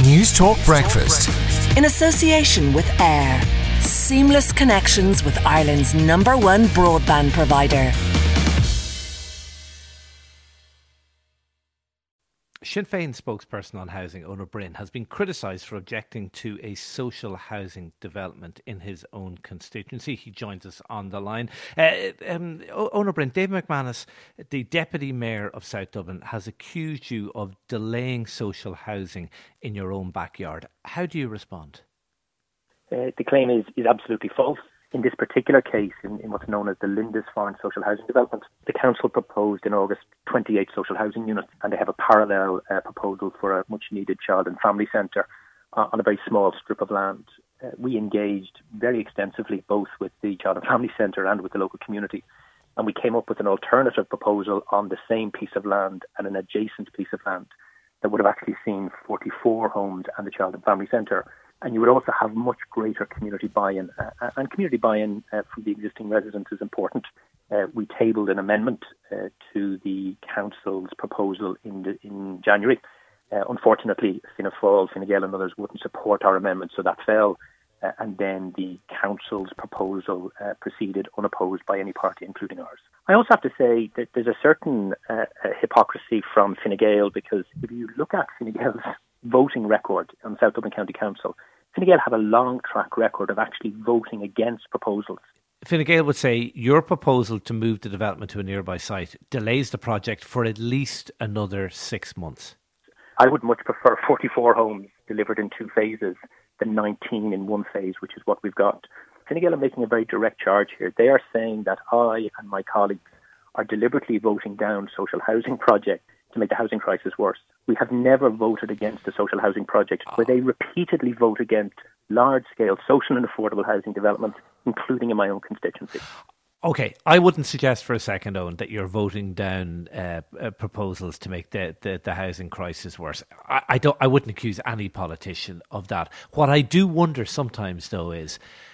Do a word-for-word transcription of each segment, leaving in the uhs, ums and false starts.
News Talk Breakfast. In association with AIR. Seamless connections with Ireland's number one broadband provider. Sinn Féin spokesperson on housing, Ona Brin, has been criticised for objecting to a social housing development in his own constituency. He joins us on the line. Uh, um, Ona Brin, Dave McManus, the Deputy Mayor of South Dublin, has accused you of delaying social housing in your own backyard. How do you respond? Uh, the claim is, is absolutely false. In this particular case, in, in what's known as the Lindisfarne Social Housing Development, the council proposed in August twenty-eight social housing units, and they have a parallel uh, proposal for a much-needed child and family centre uh, on a very small strip of land. Uh, we engaged very extensively both with the child and family centre and with the local community, and we came up with an alternative proposal on the same piece of land and an adjacent piece of land that would have actually seen forty-four homes and the child and family centre. And you would also have much greater community buy-in. Uh, and community buy-in uh, from the existing residents is important. Uh, we tabled an amendment uh, to the council's proposal in the, in January. Uh, unfortunately, Fianna Fáil, Fine Gael and others wouldn't support our amendment, so that fell. Uh, and then the council's proposal uh, proceeded unopposed by any party, including ours. I also have to say that there's a certain uh, hypocrisy from Fine Gael, because if you look at Fine Gael's voting record on South Dublin County Council, Fine Gael have a long track record of actually voting against proposals. Fine Gael would say your proposal to move the development to a nearby site delays the project for at least another six months. I would much prefer forty-four homes delivered in two phases than nineteen in one phase, which is what we've got. Fine Gael are making a very direct charge here. They are saying that I and my colleagues are deliberately voting down social housing projects to make the housing crisis worse. We have never voted against a social housing project where they repeatedly vote against large-scale social and affordable housing development, including in my own constituency. Okay, I wouldn't suggest for a second, Owen, that you're voting down uh, uh, proposals to make the, the, the housing crisis worse. I, I don't. I wouldn't accuse any politician of that. What I do wonder sometimes, though, is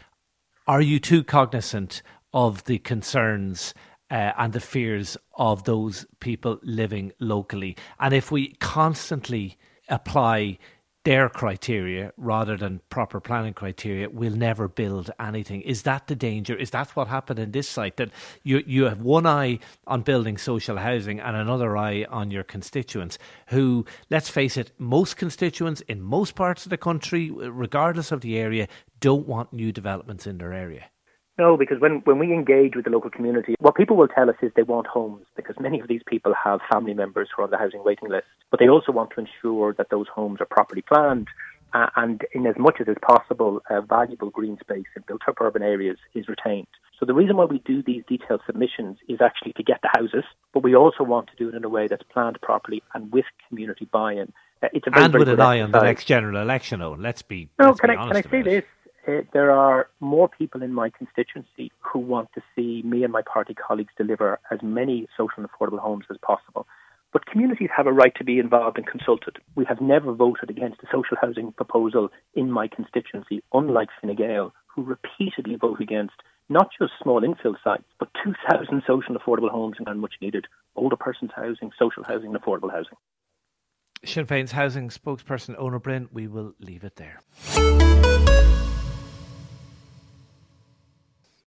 are you too cognizant of the concerns Uh, and the fears of those people living locally? And if we constantly apply their criteria rather than proper planning criteria, we'll never build anything. Is that the danger? Is that what happened in this site? That you you have one eye on building social housing and another eye on your constituents who, let's face it, most constituents in most parts of the country, regardless of the area, don't want new developments in their area. No, because when, when we engage with the local community, what people will tell us is they want homes, because many of these people have family members who are on the housing waiting list. But they also want to ensure that those homes are properly planned, uh, and in as much as is possible, uh, valuable green space in built-up urban areas is retained. So the reason why we do these detailed submissions is actually to get the houses, but we also want to do it in a way that's planned properly and with community buy-in. Uh, it's a very, and very with an eye on the exercise. next general election, Owen. Let's be No, let's can be I, honest can I say about it. this? Uh, there are more people in my constituency who want to see me and my party colleagues deliver as many social and affordable homes as possible. But communities have a right to be involved and consulted. We have never voted against a social housing proposal in my constituency, unlike Fine Gael, who repeatedly vote against not just small infill sites, but two thousand social and affordable homes and much needed older persons housing, social housing and affordable housing. Sinn Féin's housing spokesperson, Ona Brin, we will leave it there.